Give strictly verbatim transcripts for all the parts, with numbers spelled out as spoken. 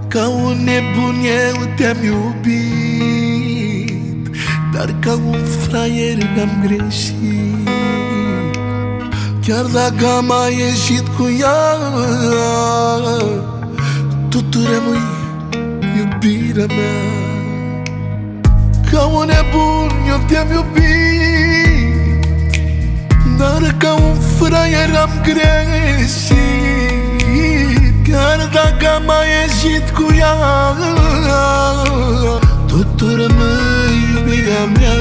Ca un nebun eu te-am iubit, dar ca un fraier am greșit. Chiar dacă am mai ieșit cu ea, tu, tu rămâi iubirea mea. Ca un nebun eu te-am iubit, dar ca un fraier am greșit. Chiar dacă am mai ieșit cu ea, tot tu rămâi iubirea mea.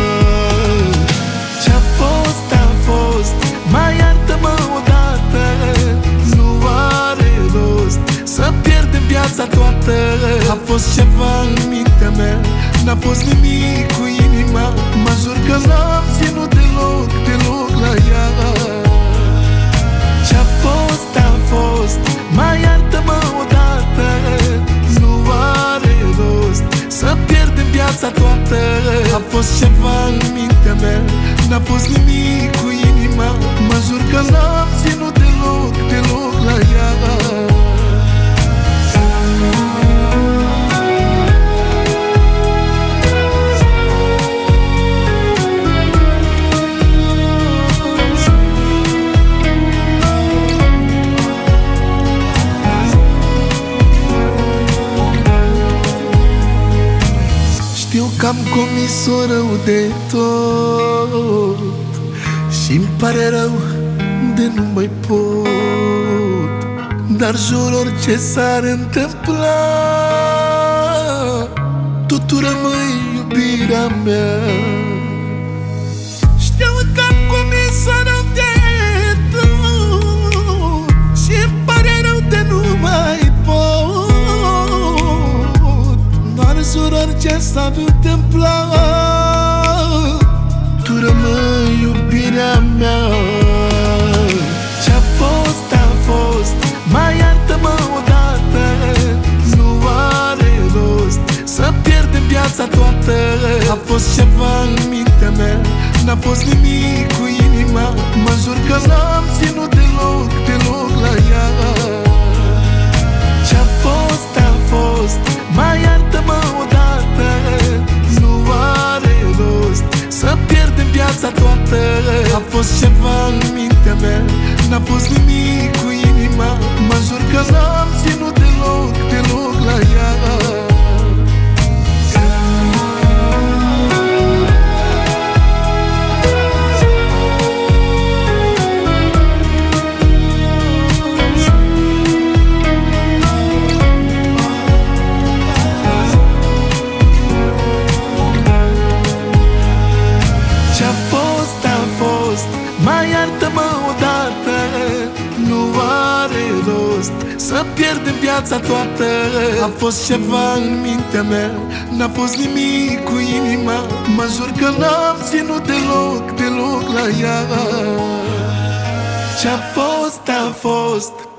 Ce-a fost, a fost, mai iartă-mă odată. Nu are rost să pierdem viața toată. A fost ceva în mintea mea, n-a fost nimic cu inima. Mă jur că n-am ținut deloc, deloc la ea. Ce-a fost, a fost, mai iartă-mă odată. Nu are rost să pierdem viața toată. A fost ceva în mintea mea, n-a fost nimic cu inima. Mă jur că n-am ținut deloc, deloc la ea. Știu că am comis-o rău de tot și-mi pare rău de nu mai pot. Dar jur, orice s-ar întâmpla, tu, tu rămâi iubirea mea. Știu că am comis-o rău de tot și-mi pare rău de nu mai pot. Dar jur, orice s-ar întâmpla, tu rămâi iubirea mea. Ce-a fost, a fost, mai iartă-mă odată. Nu are rost să pierdem viața toată. A fost ceva în mintea mea, n-a fost nimic cu inima. Mă jur că n-am ținut deloc, deloc la ea. Ce-a fost, a fost, mai iartă-mă odată. Nu are rost să pierdem viața toată. A fost ceva în mintea mea, n-a fost nimic cu inima. Mă jur că n-am ținut deloc, deloc la ea. Ce-a fost, a fost, mai iartă-mă odată. Nu are rost să pierdem viața toată. A fost ceva în mintea mea, n-a fost nimic cu inima. Mă jur că n-am ținut deloc, deloc la ea. Ce-a fost, a fost.